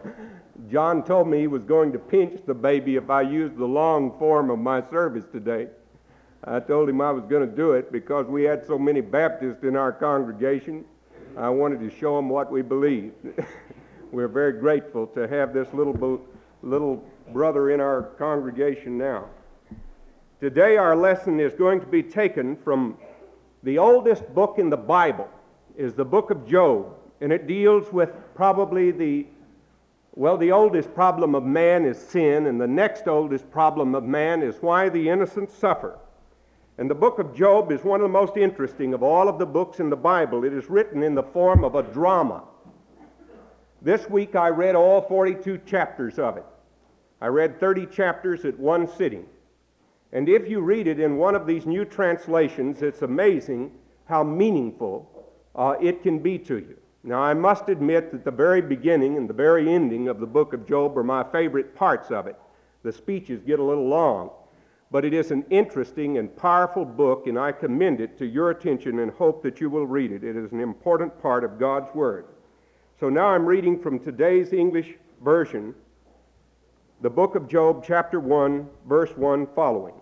John told me he was going to pinch the baby if I used the long form of my service today. I told him I was going to do it because we had so many Baptists in our congregation. I wanted to show them what we believe. We're very grateful to have this little brother in our congregation now. Today our lesson is going to be taken from the oldest book in the Bible, is the book of Job, and it deals with probably the oldest problem of man is sin, and the next oldest problem of man is why the innocent suffer. And the book of Job is one of the most interesting of all of the books in the Bible. It is written in the form of a drama. This week I read all 42 chapters of it. I read 30 chapters at one sitting. And if you read it in one of these new translations, it's amazing how meaningful it can be to you. Now, I must admit that the very beginning and the very ending of the book of Job are my favorite parts of it. The speeches get a little long, but it is an interesting and powerful book, and I commend it to your attention and hope that you will read it. It is an important part of God's Word. So now I'm reading from today's English version, the book of Job, chapter 1, verse 1 following.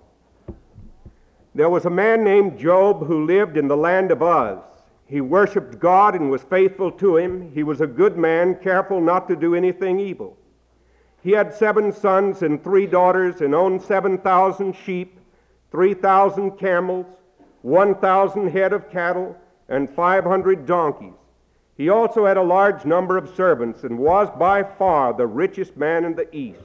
There was a man named Job who lived in the land of Uz. He worshipped God and was faithful to him. He was a good man, careful not to do anything evil. He had 7 sons and 3 daughters and owned 7,000 sheep, 3,000 camels, 1,000 head of cattle, and 500 donkeys. He also had a large number of servants and was by far the richest man in the East.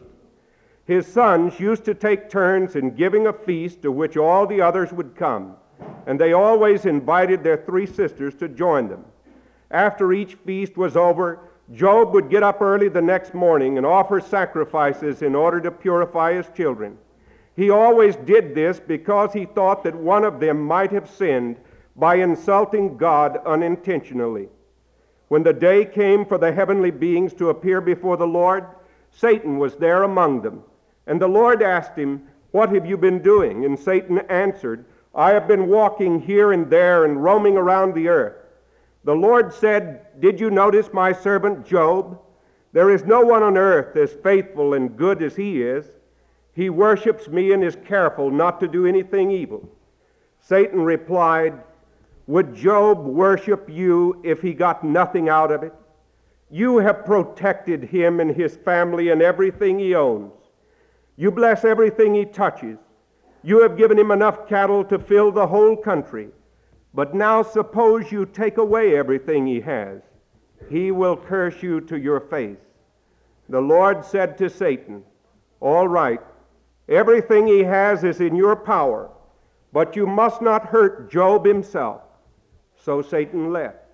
His sons used to take turns in giving a feast to which all the others would come, and they always invited their 3 sisters to join them. After each feast was over, Job would get up early the next morning and offer sacrifices in order to purify his children. He always did this because he thought that one of them might have sinned by insulting God unintentionally. When the day came for the heavenly beings to appear before the Lord, Satan was there among them. And the Lord asked him, "What have you been doing?" And Satan answered, "I have been walking here and there and roaming around the earth." The Lord said, "Did you notice my servant Job? There is no one on earth as faithful and good as he is. He worships me and is careful not to do anything evil." Satan replied, "Would Job worship you if he got nothing out of it? You have protected him and his family and everything he owns. You bless everything he touches. You have given him enough cattle to fill the whole country. But now suppose you take away everything he has. He will curse you to your face." The Lord said to Satan, "All right, everything he has is in your power, but you must not hurt Job himself." So Satan left.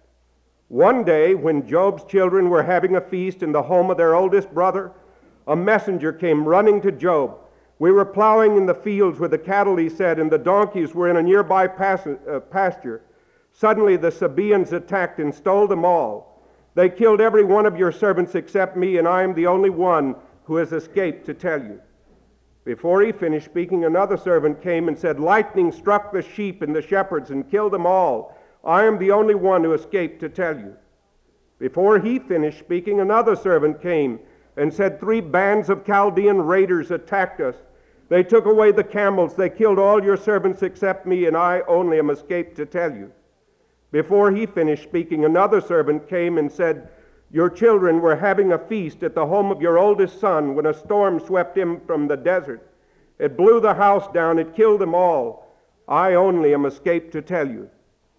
One day, when Job's children were having a feast in the home of their oldest brother, a messenger came running to Job. "We were plowing in the fields with the cattle," he said, "and the donkeys were in a nearby pasture. Suddenly the Sabaeans attacked and stole them all. They killed every one of your servants except me, and I am the only one who has escaped to tell you." Before he finished speaking, another servant came and said, "Lightning struck the sheep and the shepherds and killed them all. I am the only one who escaped to tell you." Before he finished speaking, another servant came and said, "3 bands of Chaldean raiders attacked us. They took away the camels. They killed all your servants except me, and I only am escaped to tell you." Before he finished speaking, another servant came and said, "Your children were having a feast at the home of your oldest son when a storm swept in from the desert. It blew the house down. It killed them all. I only am escaped to tell you."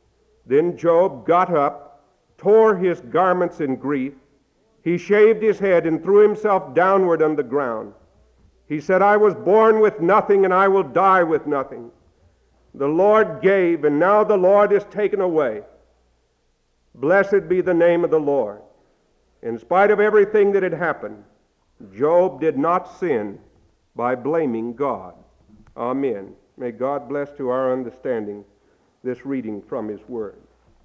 Then Job got up, tore his garments in grief. He shaved his head and threw himself downward on the ground. He said, "I was born with nothing, and I will die with nothing. The Lord gave, and now the Lord is taken away. Blessed be the name of the Lord." In spite of everything that had happened, Job did not sin by blaming God. Amen. May God bless to our understanding this reading from his word.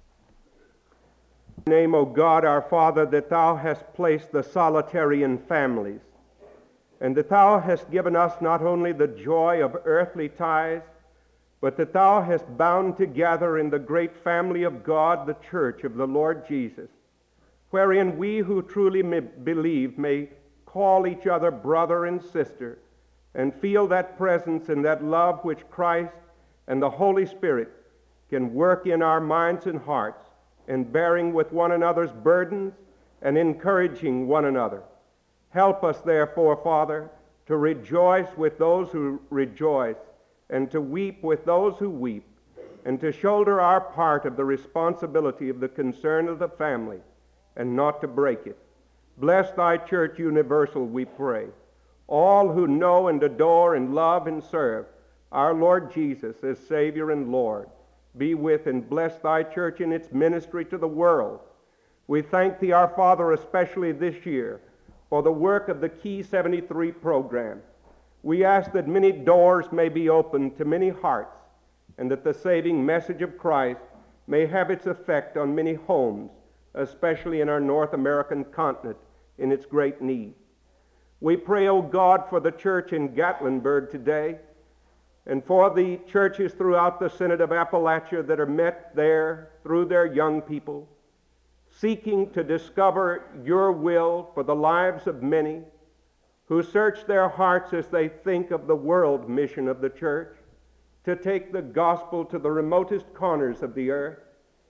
In the name, O God, our Father, that thou hast placed the solitary in families, and that thou hast given us not only the joy of earthly ties, but that thou hast bound together in the great family of God, the church of the Lord Jesus. wherein we who truly believe may call each other brother and sister, and feel that presence and that love which Christ and the Holy Spirit can work in our minds and hearts, and bearing with one another's burdens and encouraging one another. Help us, therefore, Father, to rejoice with those who rejoice, and to weep with those who weep, and to shoulder our part of the responsibility of the concern of the family, and not to break it. Bless thy church universal, we pray. All who know and adore and love and serve our Lord Jesus as Savior and Lord, be with and bless thy church in its ministry to the world. We thank thee, our Father, especially this year, for the work of the Key 73 program. We ask that many doors may be opened to many hearts, and that the saving message of Christ may have its effect on many homes, especially in our North American continent, in its great need. We pray, O God, for the church in Gatlinburg today, and for the churches throughout the Synod of Appalachia that are met there through their young people, seeking to discover your will for the lives of many who search their hearts as they think of the world mission of the church, to take the gospel to the remotest corners of the earth,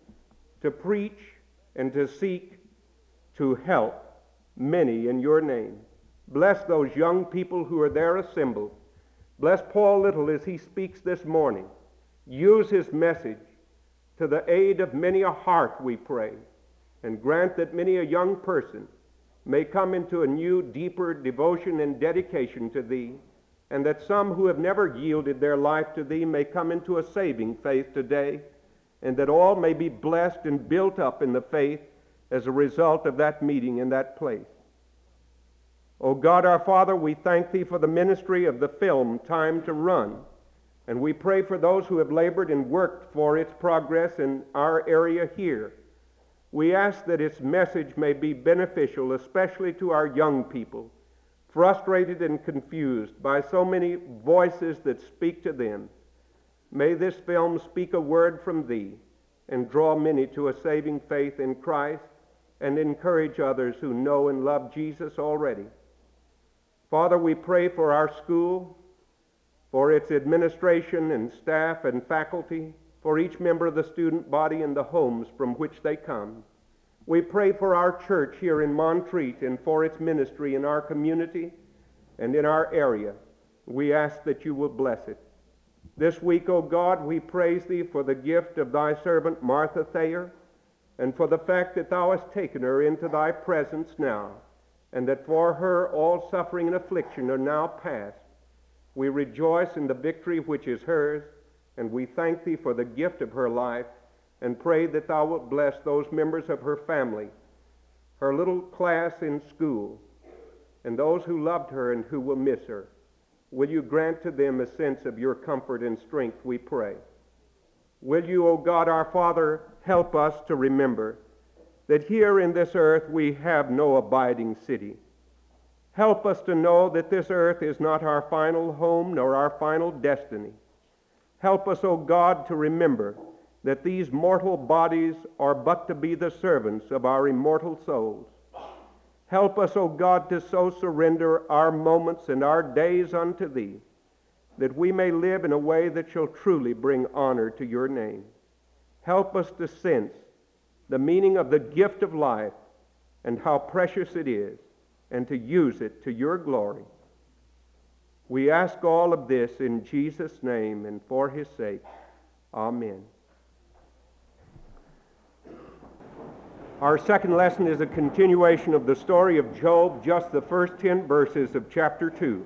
to preach and to seek to help many in your name. Bless those young people who are there assembled. Bless Paul Little as he speaks this morning. Use his message to the aid of many a heart, we pray, and grant that many a young person may come into a new, deeper devotion and dedication to thee, and that some who have never yielded their life to thee may come into a saving faith today, and that all may be blessed and built up in the faith as a result of that meeting in that place. O God, our Father, we thank thee for the ministry of the film, Time to Run, and we pray for those who have labored and worked for its progress in our area here. We ask that its message may be beneficial, especially to our young people, frustrated and confused by so many voices that speak to them. May this film speak a word from thee and draw many to a saving faith in Christ and encourage others who know and love Jesus already. Father, we pray for our school, for its administration and staff and faculty, for each member of the student body and the homes from which they come. We pray for our church here in Montreat and for its ministry in our community and in our area. We ask that you will bless it. This week, O God, we praise thee for the gift of thy servant Martha Thayer, and for the fact that thou hast taken her into thy presence now, and that for her all suffering and affliction are now past. We rejoice in the victory which is hers, and we thank thee for the gift of her life, and pray that thou wilt bless those members of her family, her little class in school, and those who loved her and who will miss her. Will you grant to them a sense of your comfort and strength, we pray. Will you, O God, our Father, help us to remember that here in this earth we have no abiding city. Help us to know that this earth is not our final home nor our final destiny. Help us, O God, to remember that these mortal bodies are but to be the servants of our immortal souls. Help us, O God, to so surrender our moments and our days unto thee, that we may live in a way that shall truly bring honor to your name. Help us to sense the meaning of the gift of life and how precious it is, and to use it to your glory. We ask all of this in Jesus' name and for his sake. Amen. Our second lesson is a continuation of the story of Job, just the first 10 verses of chapter 2.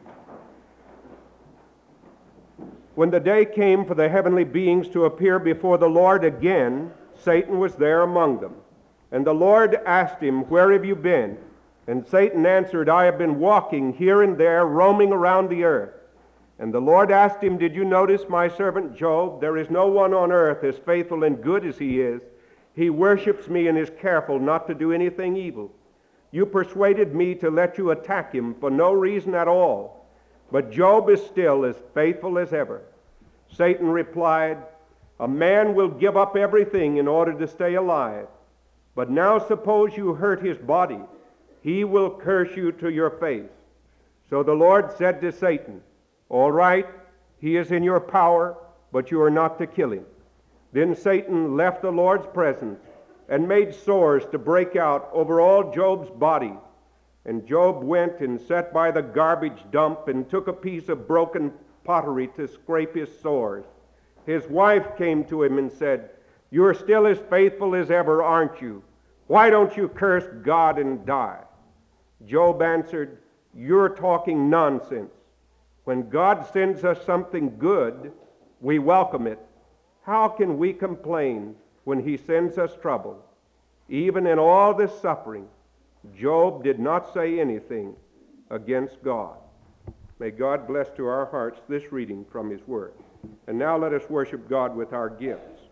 When the day came for the heavenly beings to appear before the Lord again, Satan was there among them. And the Lord asked him, "Where have you been?" And Satan answered, "I have been walking here and there, roaming around the earth." And the Lord asked him, "Did you notice my servant Job? There is no one on earth as faithful and good as he is. He worships me and is careful not to do anything evil. You persuaded me to let you attack him for no reason at all. But Job is still as faithful as ever." Satan replied, "A man will give up everything in order to stay alive. But now suppose you hurt his body, he will curse you to your face. So the Lord said to Satan, all right, he is in your power, but you are not to kill him. Then Satan left the Lord's presence and made sores to break out over all Job's body. And Job went and sat by the garbage dump and took a piece of broken pottery to scrape his sores. His wife came to him and said, you're still as faithful as ever, aren't you? Why don't you curse God and die? Job answered, you're talking nonsense. When God sends us something good, we welcome it. How can we complain when he sends us trouble? Even in all this suffering, Job did not say anything against God. May God bless to our hearts this reading from his word. And now let us worship God with our gifts.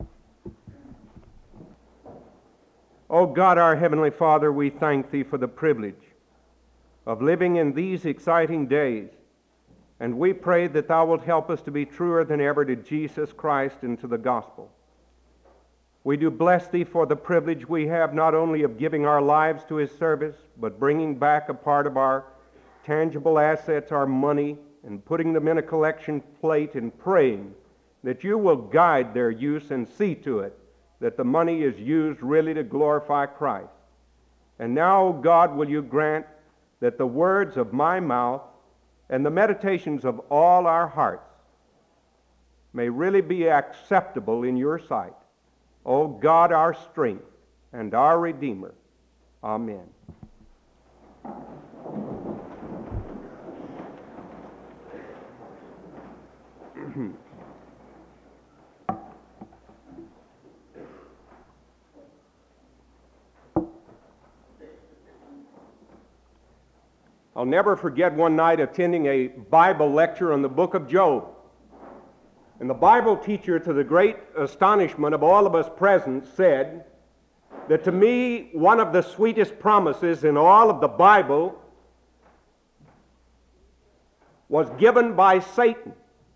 Oh God, our Heavenly Father, we thank thee for the privilege of living in these exciting days. And we pray that thou wilt help us to be truer than ever to Jesus Christ and to the gospel. We do bless thee for the privilege we have not only of giving our lives to his service, but bringing back a part of our tangible assets, our money, and putting them in a collection plate and praying that you will guide their use and see to it that the money is used really to glorify Christ. And now, God, will you grant that the words of my mouth and the meditations of all our hearts may really be acceptable in your sight. O God, our strength and our Redeemer. Amen. I'll never forget one night attending a Bible lecture on the book of Job. And the Bible teacher, to the great astonishment of all of us present, said that to me, one of the sweetest promises in all of the Bible was given by Satan.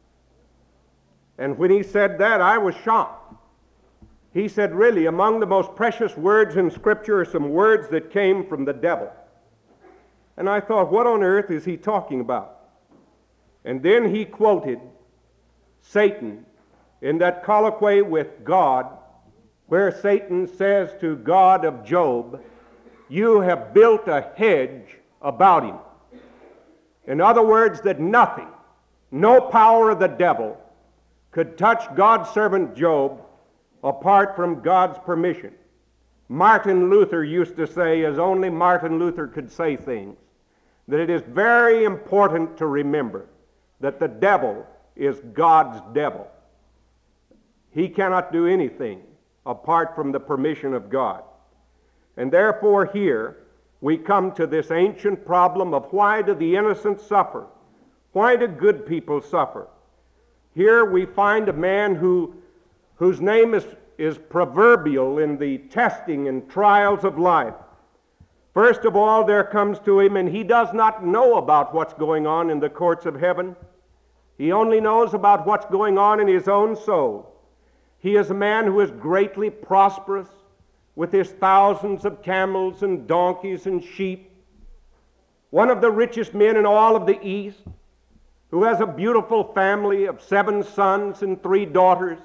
And when he said that, I was shocked. He said, really, among the most precious words in Scripture are some words that came from the devil. And I thought, what on earth is he talking about? And then he quoted Satan in that colloquy with God, where Satan says to God of Job, you have built a hedge about him. In other words, that nothing, no power of the devil could touch God's servant Job apart from God's permission. Martin Luther used to say, as only Martin Luther could say things, that it is very important to remember that the devil is God's devil. He cannot do anything apart from the permission of God. And therefore here we come to this ancient problem of why do the innocent suffer? Why do good people suffer? Here we find a man whose name is proverbial in the testing and trials of life. First of all, there comes to him, and he does not know about what's going on in the courts of heaven. He only knows about what's going on in his own soul. He is a man who is greatly prosperous, with his thousands of camels and donkeys and sheep. One of the richest men in all of the East, who has a beautiful family of 7 sons and 3 daughters.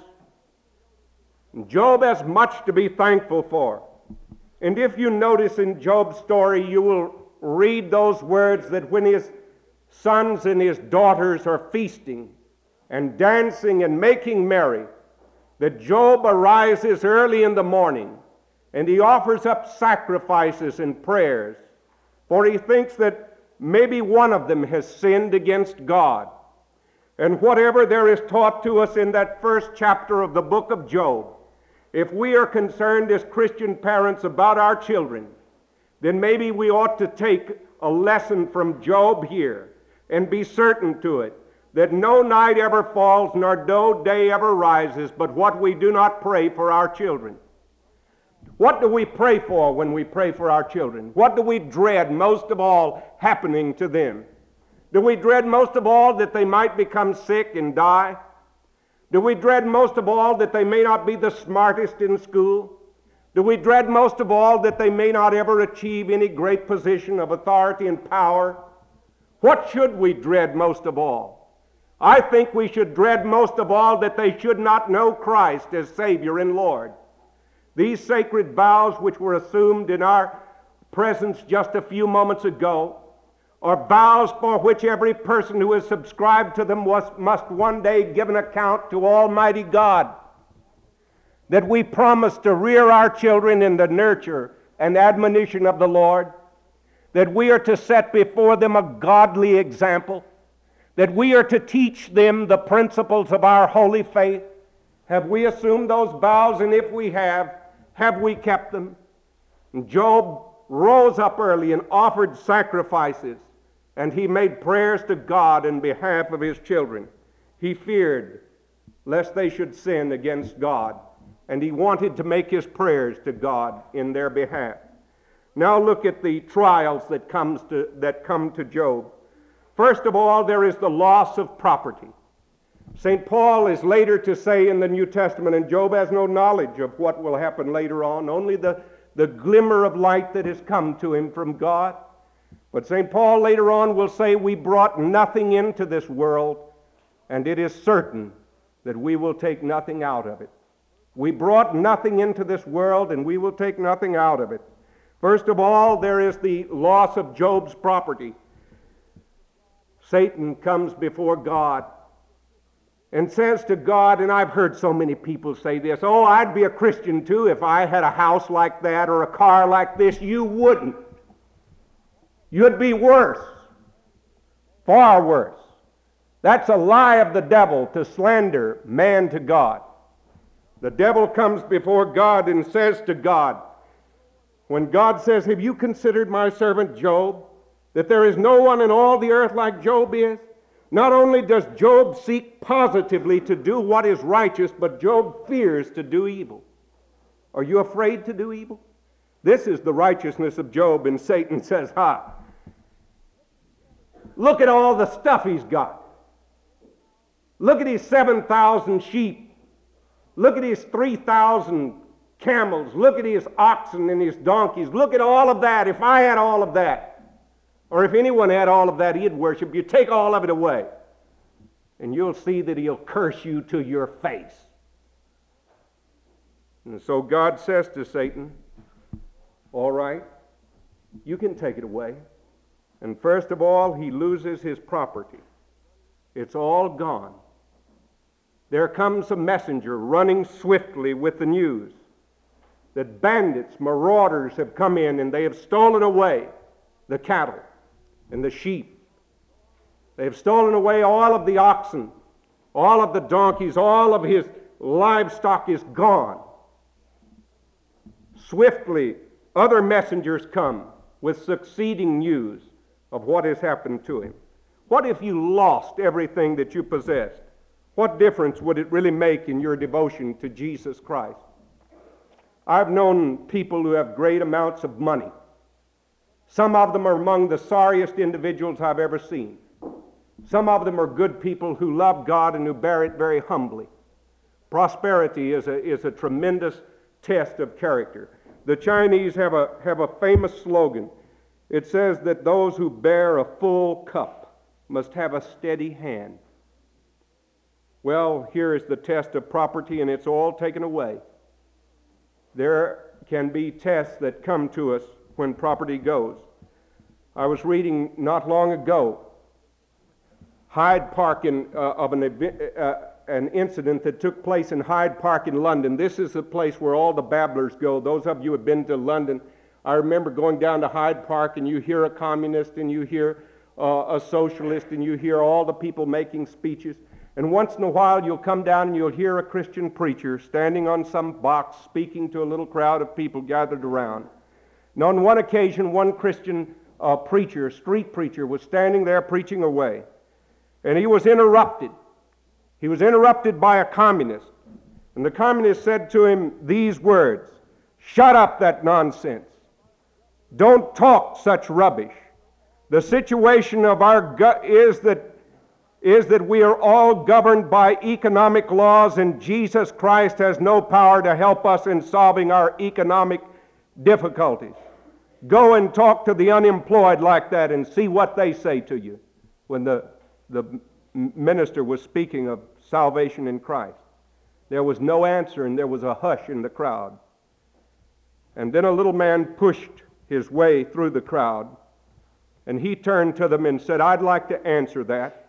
And Job has much to be thankful for. And if you notice in Job's story, you will read those words that when his sons and his daughters are feasting and dancing and making merry, that Job arises early in the morning and he offers up sacrifices and prayers, for he thinks that maybe one of them has sinned against God. And whatever there is taught to us in that first chapter of the book of Job, if we are concerned as Christian parents about our children, then maybe we ought to take a lesson from Job here and be certain to it that no night ever falls nor no day ever rises but what we do not pray for our children. What do we pray for when we pray for our children? What do we dread most of all happening to them? Do we dread most of all that they might become sick and die? Do we dread most of all that they may not be the smartest in school? Do we dread most of all that they may not ever achieve any great position of authority and power? What should we dread most of all? I think we should dread most of all that they should not know Christ as Savior and Lord. These sacred vows which were assumed in our presence just a few moments ago are vows for which every person who has subscribed to them must one day give an account to Almighty God. That we promise to rear our children in the nurture and admonition of the Lord, that we are to set before them a godly example, that we are to teach them the principles of our holy faith. Have we assumed those vows? And if we have we kept them? And Job rose up early and offered sacrifices, and he made prayers to God in behalf of his children. He feared lest they should sin against God, and he wanted to make his prayers to God in their behalf. Now look at the trials that come to Job. First of all, there is the loss of property. St. Paul is later to say in the New Testament, and Job has no knowledge of what will happen later on, only the glimmer of light that has come to him from God. But St. Paul later on will say, we brought nothing into this world, and it is certain that we will take nothing out of it. We brought nothing into this world, and we will take nothing out of it. First of all, there is the loss of Job's property. Satan comes before God and says to God, and I've heard so many people say this, oh, I'd be a Christian too if I had a house like that or a car like this. You wouldn't. You'd be worse, far worse. That's a lie of the devil to slander man to God. The devil comes before God and says to God, when God says, have you considered my servant Job, that there is no one in all the earth like Job is? Not only does Job seek positively to do what is righteous, but Job fears to do evil. Are you afraid to do evil? This is the righteousness of Job, and Satan says, look at all the stuff he's got. Look at his 7,000 sheep. Look at his 3,000 camels. Look at his oxen and his donkeys. Look at all of that. If I had all of that, or if anyone had all of that, he'd worship you. Take all of it away, and you'll see that he'll curse you to your face. And so God says to Satan, all right, you can take it away. And first of all, he loses his property. It's all gone. There comes a messenger running swiftly with the news that bandits, marauders have come in and they have stolen away the cattle and the sheep. They have stolen away all of the oxen, all of the donkeys, all of his livestock is gone. Swiftly, other messengers come with succeeding news of what has happened to him. What if you lost everything that you possessed? What difference would it really make in your devotion to Jesus Christ? I've known people who have great amounts of money. Some of them are among the sorriest individuals I've ever seen. Some of them are good people who love God and who bear it very humbly. Prosperity is a tremendous test of character. The Chinese have a famous slogan. It says that those who bear a full cup must have a steady hand. Well, here is the test of property, and it's all taken away. There can be tests that come to us when property goes. I was reading not long ago Hyde Park of an incident that took place in Hyde Park in London. This is the place where all the babblers go. Those of you who have been to London, I remember going down to Hyde Park, and you hear a communist, and you hear a socialist, and you hear all the people making speeches. And once in a while you'll come down and you'll hear a Christian preacher standing on some box speaking to a little crowd of people gathered around. And on one occasion, one Christian preacher, street preacher, was standing there preaching away. And he was interrupted. He was interrupted by a communist. And the communist said to him these words, "Shut up that nonsense. Don't talk such rubbish. The situation of our gut is that is that we are all governed by economic laws, and Jesus Christ has no power to help us in solving our economic difficulties. Go and talk to the unemployed like that and see what they say to you when the minister was speaking of salvation in Christ. There was no answer, and there was a hush in the crowd. And then a little man pushed his way through the crowd, and he turned to them and said, "I'd like to answer that."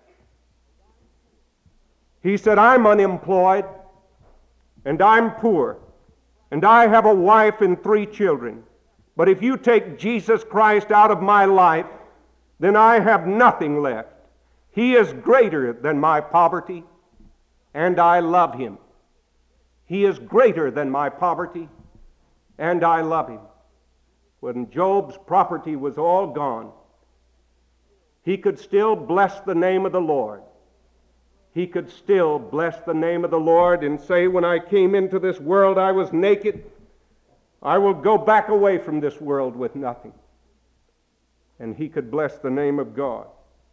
He said, "I'm unemployed, and I'm poor, and I have a wife and 3 children. But if you take Jesus Christ out of my life, then I have nothing left. He is greater than my poverty, and I love him. He is greater than my poverty, and I love him." When Job's property was all gone, he could still bless the name of the Lord. He could still bless the name of the Lord and say, "When I came into this world, I was naked. I will go back away from this world with nothing." And he could bless the name of God.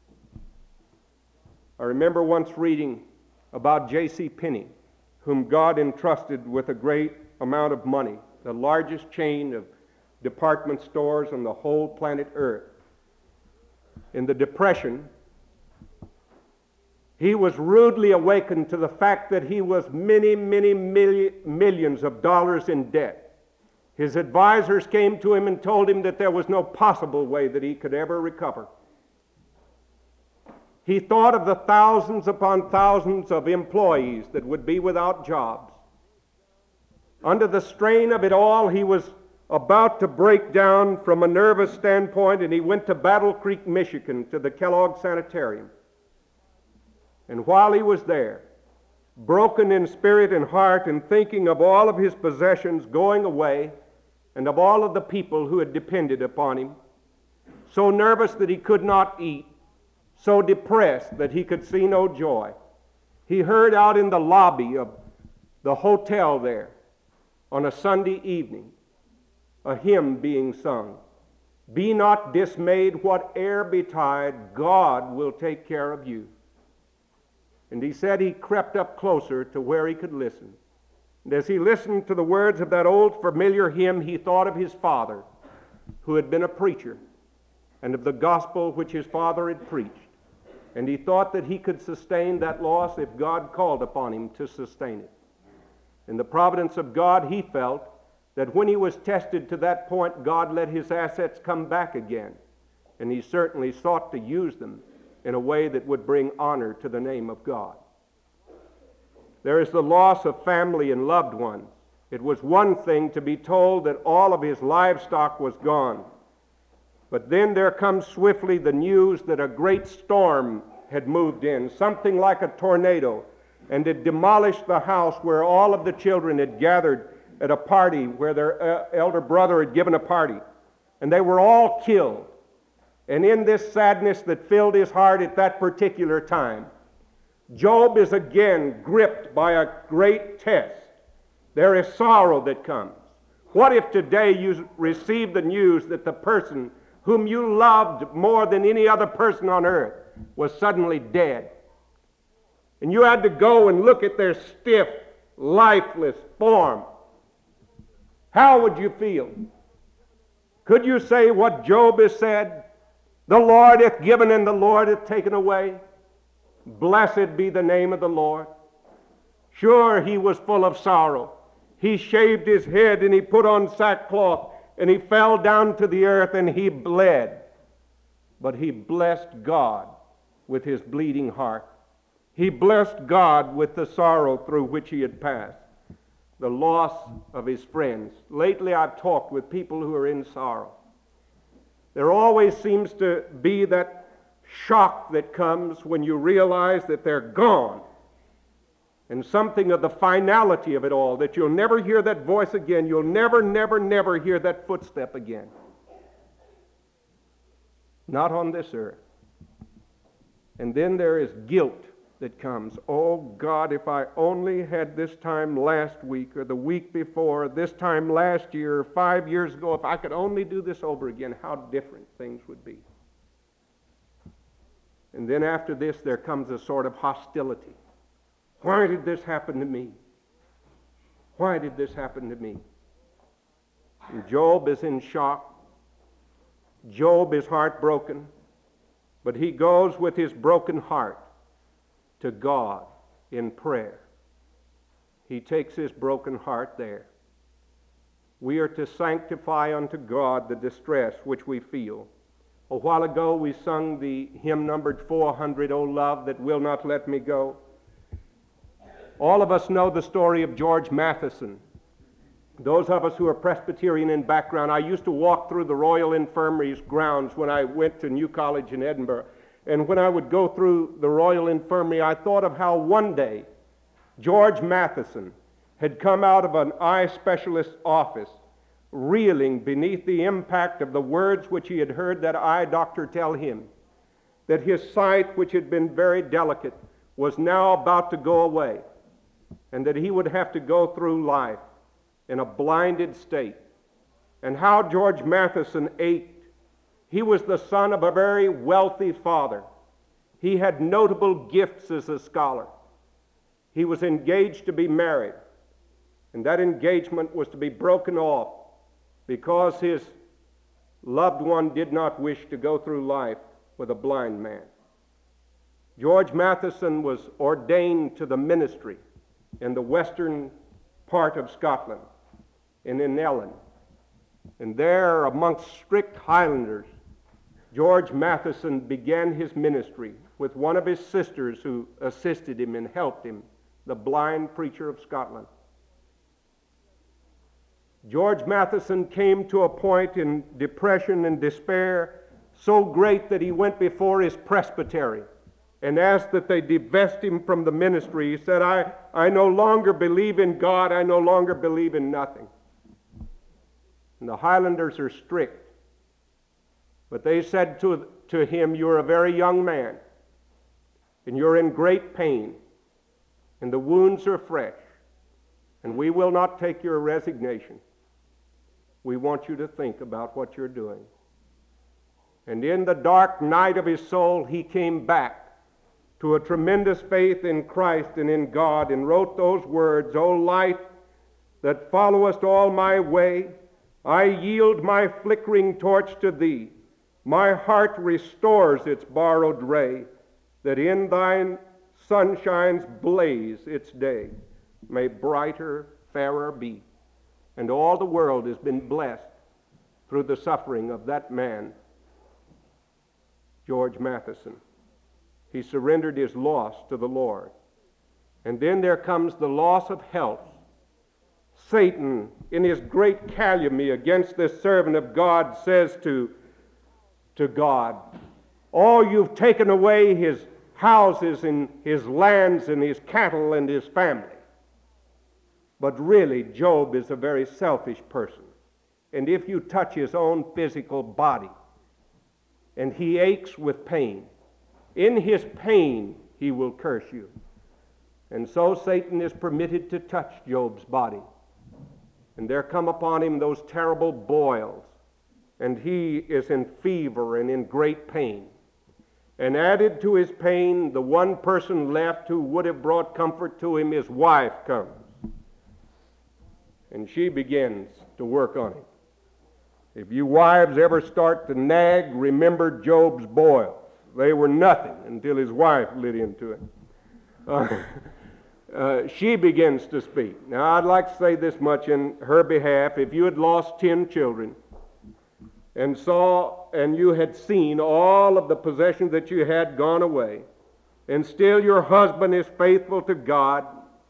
I remember once reading about J.C. Penney, whom God entrusted with a great amount of money, the largest chain of department stores on the whole planet Earth. In the Depression, he was rudely awakened to the fact that he was many millions of dollars in debt. His advisors came to him and told him that there was no possible way that he could ever recover. He thought of the thousands upon thousands of employees that would be without jobs. Under the strain of it all, he was about to break down from a nervous standpoint, and he went to Battle Creek, Michigan, to the Kellogg Sanitarium. And while he was there, broken in spirit and heart and thinking of all of his possessions going away and of all of the people who had depended upon him, so nervous that he could not eat, so depressed that he could see no joy, he heard out in the lobby of the hotel there on a Sunday evening a hymn being sung. "Be not dismayed, whate'er betide, God will take care of you." And he said he crept up closer to where he could listen. And as he listened to the words of that old familiar hymn, he thought of his father, who had been a preacher, and of the gospel which his father had preached. And he thought that he could sustain that loss if God called upon him to sustain it. In the providence of God, he felt that when he was tested to that point, God let his assets come back again. And he certainly sought to use them in a way that would bring honor to the name of God. There is the loss of family and loved ones. It was one thing to be told that all of his livestock was gone. But then there comes swiftly the news that a great storm had moved in, something like a tornado, and it demolished the house where all of the children had gathered at a party where their elder brother had given a party. And they were all killed. And in this sadness that filled his heart at that particular time, Job is again gripped by a great test. There is sorrow that comes. What if today you receive the news that the person whom you loved more than any other person on earth was suddenly dead? And you had to go and look at their stiff, lifeless form. How would you feel? Could you say what Job has said? "The Lord hath given and the Lord hath taken away. Blessed be the name of the Lord." Sure, he was full of sorrow. He shaved his head and he put on sackcloth and he fell down to the earth and he bled. But he blessed God with his bleeding heart. He blessed God with the sorrow through which he had passed. The loss of his friends. Lately I've talked with people who are in sorrow. There always seems to be that shock that comes when you realize that they're gone. And something of the finality of it all, that you'll never hear that voice again. You'll never hear that footstep again. Not on this earth. And then there is guilt that comes. Oh God, if I only had this time last week or the week before, or this time last year or 5 years ago, if I could only do this over again, how different things would be. And then after this, there comes a sort of hostility. Why did this happen to me? Why did this happen to me? And Job is in shock. Job is heartbroken. But he goes with his broken heart to God in prayer. He takes his broken heart there. We are to sanctify unto God the distress which we feel. A while ago we sung the hymn numbered 400, O Love That Will Not Let Me Go. All of us know the story of George Matheson. Those of us who are Presbyterian in background, I used to walk through the Royal Infirmary's grounds when I went to New College in Edinburgh. And when I would go through the Royal Infirmary, I thought of how one day George Matheson had come out of an eye specialist's office reeling beneath the impact of the words which he had heard that eye doctor tell him, that his sight, which had been very delicate, was now about to go away, and that he would have to go through life in a blinded state. And how George Matheson ached. He was the son of a very wealthy father. He had notable gifts as a scholar. He was engaged to be married, and that engagement was to be broken off because his loved one did not wish to go through life with a blind man. George Matheson was ordained to the ministry in the western part of Scotland, in Ellon. And there, amongst strict Highlanders, George Matheson began his ministry with one of his sisters who assisted him and helped him, the blind preacher of Scotland. George Matheson came to a point in depression and despair so great that he went before his presbytery and asked that they divest him from the ministry. He said, I no longer believe in God. I no longer believe in nothing. And the Highlanders are strict. But they said to him, you're a very young man, and you're in great pain, and the wounds are fresh, and we will not take your resignation. We want you to think about what you're doing. And in the dark night of his soul, he came back to a tremendous faith in Christ and in God, and wrote those words, O light that followest all my way, I yield my flickering torch to thee. My heart restores its borrowed ray, that in thine sunshine's blaze its day may brighter, fairer be. And all the world has been blessed through the suffering of that man, George Matheson. He surrendered his loss to the Lord. And then there comes the loss of health. Satan, in his great calumny against this servant of God, says to God, oh, you've taken away his houses and his lands and his cattle and his family. But really, Job is a very selfish person. And if you touch his own physical body, and he aches with pain, in his pain he will curse you. And so Satan is permitted to touch Job's body. And there come upon him those terrible boils, and he is in fever and in great pain. And added to his pain, the one person left who would have brought comfort to him, his wife, comes. And she begins to work on him. If you wives ever start to nag, remember Job's boils. They were nothing until his wife lit into it. She begins to speak. Now, I'd like to say this much in her behalf. If you had lost 10 children and you had seen all of the possessions that you had gone away, and still your husband is faithful to God,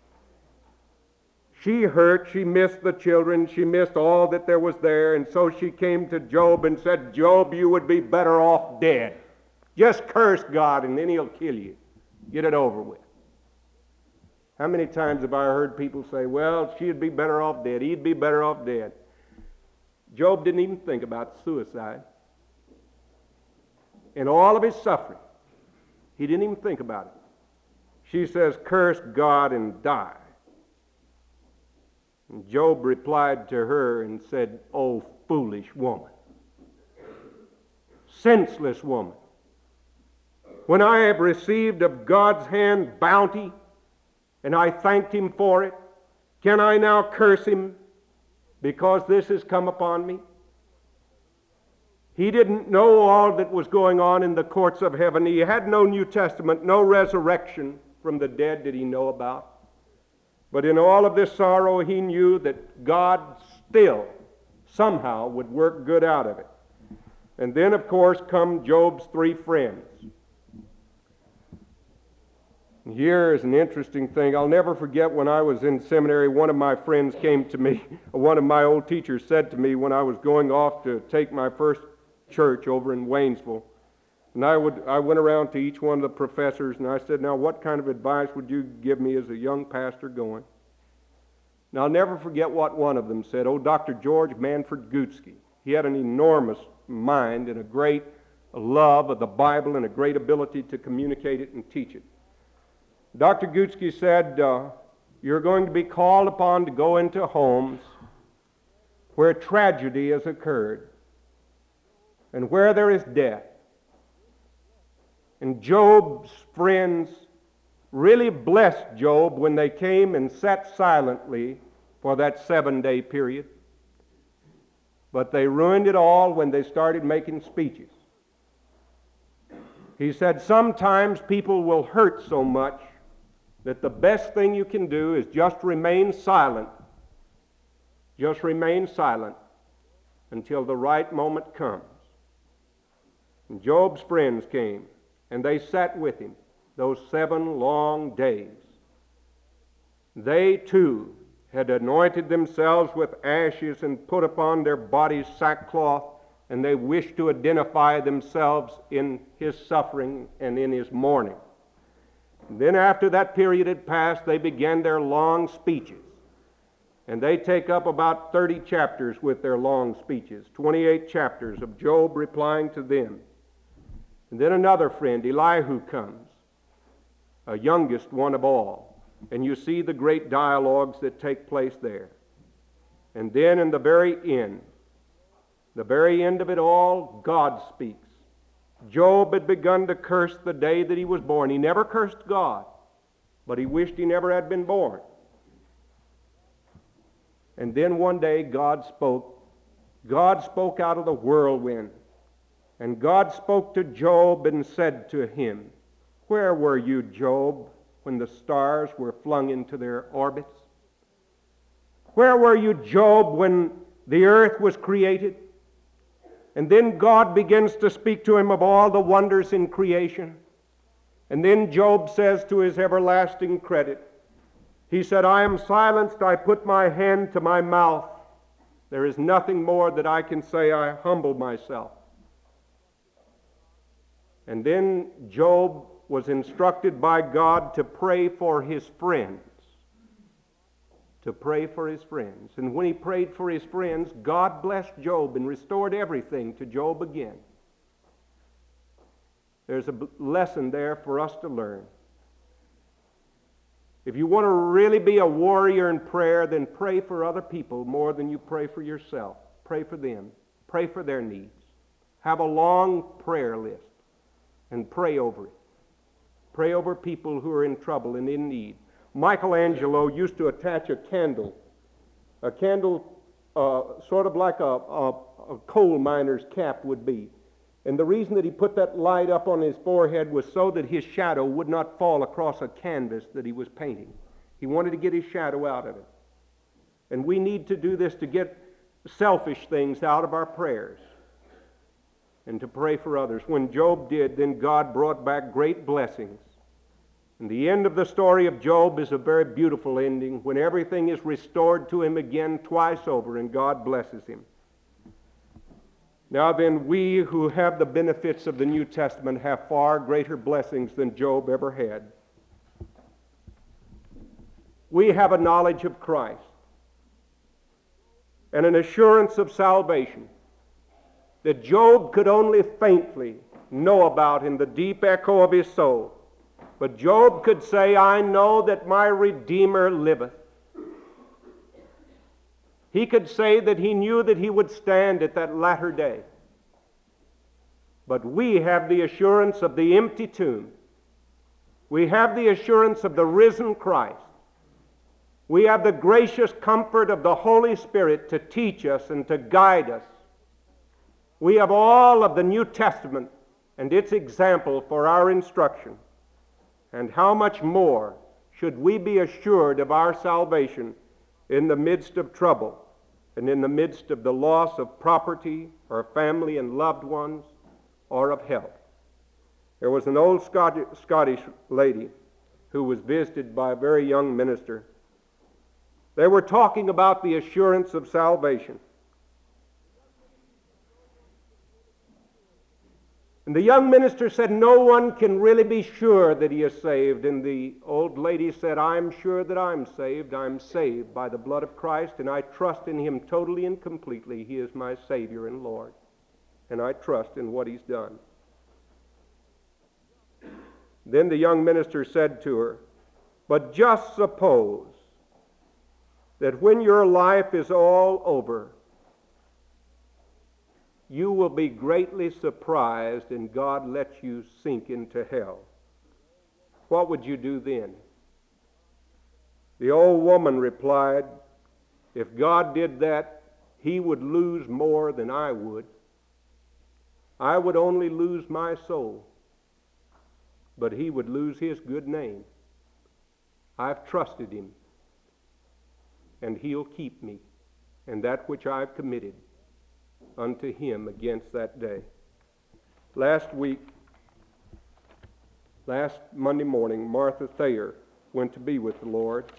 she hurt, she missed the children, she missed all that there was there, and so she came to Job and said, Job, you would be better off dead. Just curse God and then he'll kill you. Get it over with. How many times have I heard people say, well, she'd be better off dead, he'd be better off dead. Job didn't even think about suicide. In all of his suffering, he didn't even think about it. She says, curse God and die. And Job replied to her and said, oh, foolish woman, senseless woman, when I have received of God's hand bounty, and I thanked Him for it, can I now curse Him because this has come upon me? He didn't know all that was going on in the courts of heaven. He had no New Testament, no resurrection from the dead did he know about. But in all of this sorrow, he knew that God still somehow would work good out of it. And then, of course, come Job's three friends. And here is an interesting thing. I'll never forget when I was in seminary, one of my friends came to me, one of my old teachers said to me when I was going off to take my first church over in Waynesville, and I went around to each one of the professors and I said, now what kind of advice would you give me as a young pastor going? Now I'll never forget what one of them said. Oh, Dr. George Manfred Gutsky. He had an enormous mind and a great love of the Bible and a great ability to communicate it and teach it. Dr. Gutsky said, you're going to be called upon to go into homes where tragedy has occurred and where there is death. And Job's friends really blessed Job when they came and sat silently for that 7-day period. But they ruined it all when they started making speeches. He said, sometimes people will hurt so much that the best thing you can do is just remain silent. Just remain silent until the right moment comes. And Job's friends came, and they sat with him those 7 long days. They, too, had anointed themselves with ashes and put upon their bodies sackcloth, and they wished to identify themselves in his suffering and in his mourning. And then after that period had passed, they began their long speeches. And they take up about 30 chapters with their long speeches, 28 chapters of Job replying to them. And then another friend, Elihu, comes, a youngest one of all. And you see the great dialogues that take place there. And then in the very end of it all, God speaks. Job had begun to curse the day that he was born. He never cursed God, but he wished he never had been born. And then one day God spoke. God spoke out of the whirlwind. And God spoke to Job and said to him, where were you, Job, when the stars were flung into their orbits? Where were you, Job, when the earth was created? And then God begins to speak to him of all the wonders in creation. And then Job says to his everlasting credit, he said, I am silenced, I put my hand to my mouth. There is nothing more that I can say, I humble myself. And then Job was instructed by God to pray for his friends. To pray for his friends. And when he prayed for his friends, God blessed Job and restored everything to Job again. There's a lesson there for us to learn. If you want to really be a warrior in prayer, then pray for other people more than you pray for yourself. Pray for them. Pray for their needs. Have a long prayer list and pray over it. Pray over people who are in trouble and in need. Michelangelo used to attach a candle sort of like a coal miner's cap would be. And the reason that he put that light up on his forehead was so that his shadow would not fall across a canvas that he was painting. He wanted to get his shadow out of it. And we need to do this to get selfish things out of our prayers and to pray for others. When Job did, then God brought back great blessings. And the end of the story of Job is a very beautiful ending when everything is restored to him again twice over and God blesses him. Now then, we who have the benefits of the New Testament have far greater blessings than Job ever had. We have a knowledge of Christ and an assurance of salvation that Job could only faintly know about in the deep echo of his soul. But Job could say, I know that my Redeemer liveth. He could say that he knew that he would stand at that latter day. But we have the assurance of the empty tomb. We have the assurance of the risen Christ. We have the gracious comfort of the Holy Spirit to teach us and to guide us. We have all of the New Testament and its example for our instruction. And how much more should we be assured of our salvation in the midst of trouble and in the midst of the loss of property or family and loved ones or of health? There was an old Scottish lady who was visited by a very young minister. They were talking about the assurance of salvation. And the young minister said, no one can really be sure that he is saved. And the old lady said, I'm sure that I'm saved. I'm saved by the blood of Christ, and I trust in him totally and completely. He is my Savior and Lord, and I trust in what he's done. Then the young minister said to her, but just suppose that when your life is all over, you will be greatly surprised and God lets you sink into hell. What would you do then? The old woman replied, if God did that, he would lose more than I would. I would only lose my soul, but he would lose his good name. I've trusted him, and he'll keep me, and that which I've committed unto him against that day. Last Monday morning, Martha Thayer went to be with the Lord.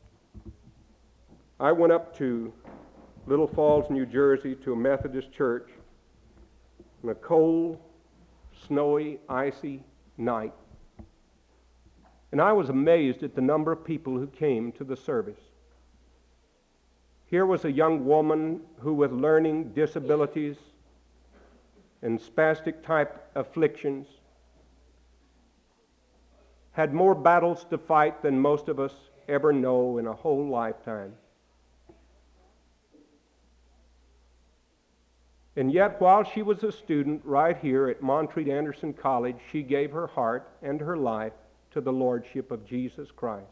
I went up to Little Falls, New Jersey, to a Methodist church on a cold, snowy, icy night. And I was amazed at the number of people who came to the service. Here was a young woman who, with learning disabilities and spastic type afflictions, had more battles to fight than most of us ever know in a whole lifetime. And yet, while she was a student right here at Montreat Anderson College, she gave her heart and her life to the Lordship of Jesus Christ.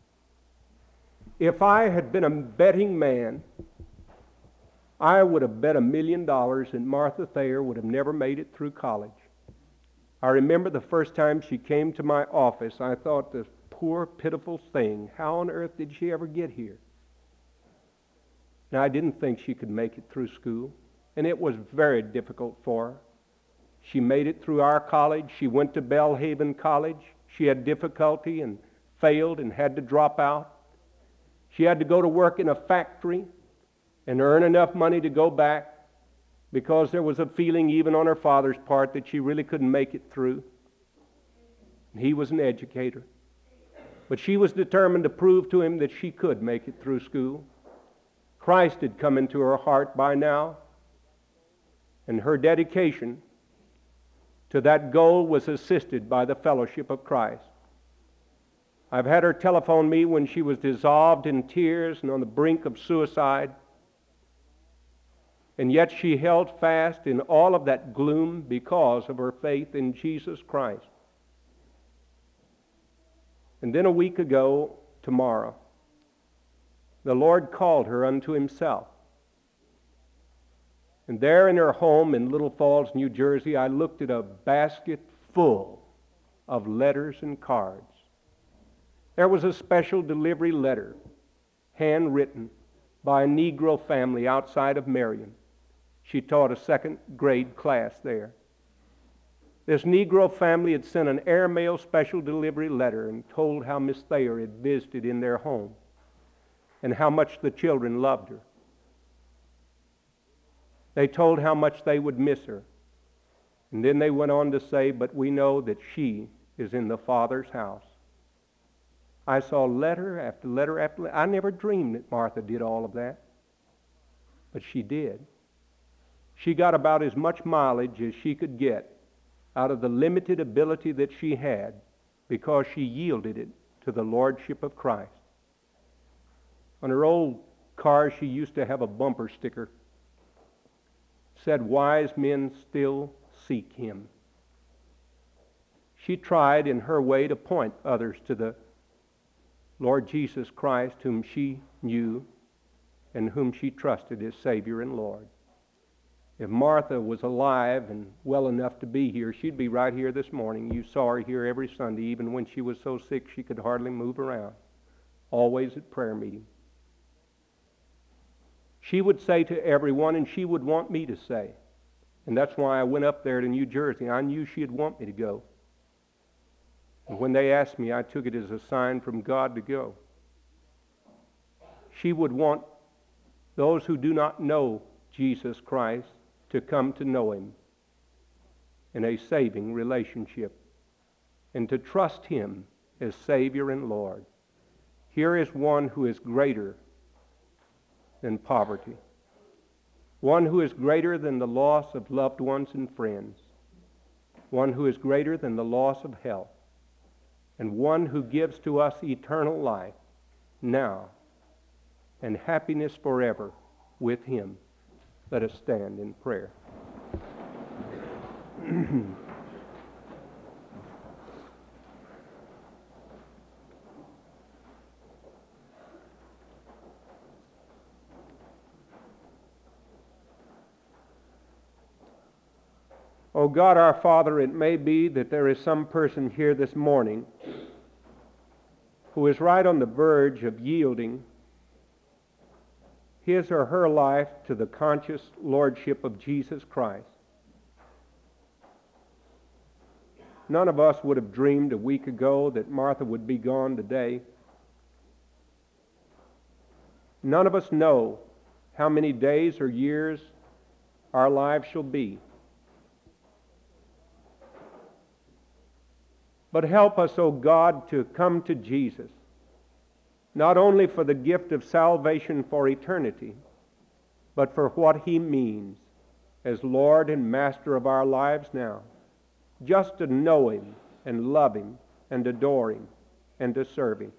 If I had been a betting man, I would have bet $1 million and Martha Thayer would have never made it through college. I remember the first time she came to my office, I thought, this poor, pitiful thing, how on earth did she ever get here? Now, I didn't think she could make it through school, and it was very difficult for her. She made it through our college. She went to Belhaven College. She had difficulty and failed and had to drop out. She had to go to work in a factory and earn enough money to go back because there was a feeling even on her father's part that she really couldn't make it through. He was an educator. But she was determined to prove to him that she could make it through school. Christ had come into her heart by now, and her dedication to that goal was assisted by the fellowship of Christ. I've had her telephone me when she was dissolved in tears and on the brink of suicide. And yet she held fast in all of that gloom because of her faith in Jesus Christ. And then a week ago, tomorrow, the Lord called her unto himself. And there in her home in Little Falls, New Jersey, I looked at a basket full of letters and cards. There was a special delivery letter, handwritten by a Negro family outside of Marion. She taught a second grade class there. This Negro family had sent an airmail special delivery letter and told how Miss Thayer had visited in their home and how much the children loved her. They told how much they would miss her. And then they went on to say, but we know that she is in the Father's house. I saw letter after letter after letter. I never dreamed that Martha did all of that. But she did. She got about as much mileage as she could get out of the limited ability that she had because she yielded it to the Lordship of Christ. On her old car, she used to have a bumper sticker. Said, wise men still seek Him. She tried in her way to point others to the Lord Jesus Christ, whom she knew and whom she trusted as Savior and Lord. If Martha was alive and well enough to be here, she'd be right here this morning. You saw her here every Sunday, even when she was so sick she could hardly move around, always at prayer meeting. She would say to everyone, and she would want me to say, and that's why I went up there to New Jersey. I knew she'd want me to go. And when they asked me, I took it as a sign from God to go. She would want those who do not know Jesus Christ to come to know Him in a saving relationship and to trust Him as Savior and Lord. Here is one who is greater than poverty, one who is greater than the loss of loved ones and friends, one who is greater than the loss of health, and one who gives to us eternal life now and happiness forever with Him. Let us stand in prayer. Oh God, our Father, it may be that there is some person here this morning who is right on the verge of yielding his or her life to the conscious lordship of Jesus Christ. None of us would have dreamed a week ago that Martha would be gone today. None of us know how many days or years our lives shall be. But help us, O God, to come to Jesus, not only for the gift of salvation for eternity, but for what He means as Lord and Master of our lives now, just to know Him and love Him and adore Him and to serve Him.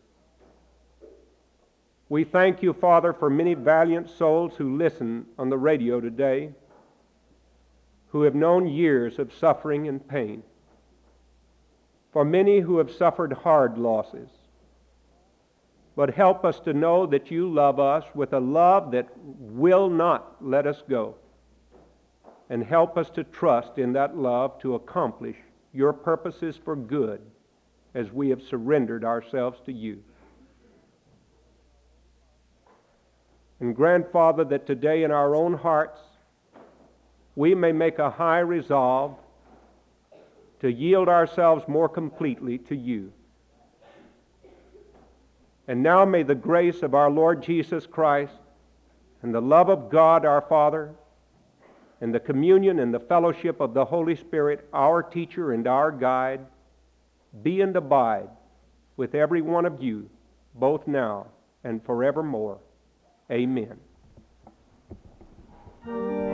We thank You, Father, for many valiant souls who listen on the radio today, who have known years of suffering and pain, for many who have suffered hard losses. But help us to know that You love us with a love that will not let us go. And help us to trust in that love to accomplish Your purposes for good as we have surrendered ourselves to You. And grant, Father, that today in our own hearts we may make a high resolve to yield ourselves more completely to You. And now may the grace of our Lord Jesus Christ and the love of God our Father and the communion and the fellowship of the Holy Spirit, our teacher and our guide, be and abide with every one of you, both now and forevermore. Amen.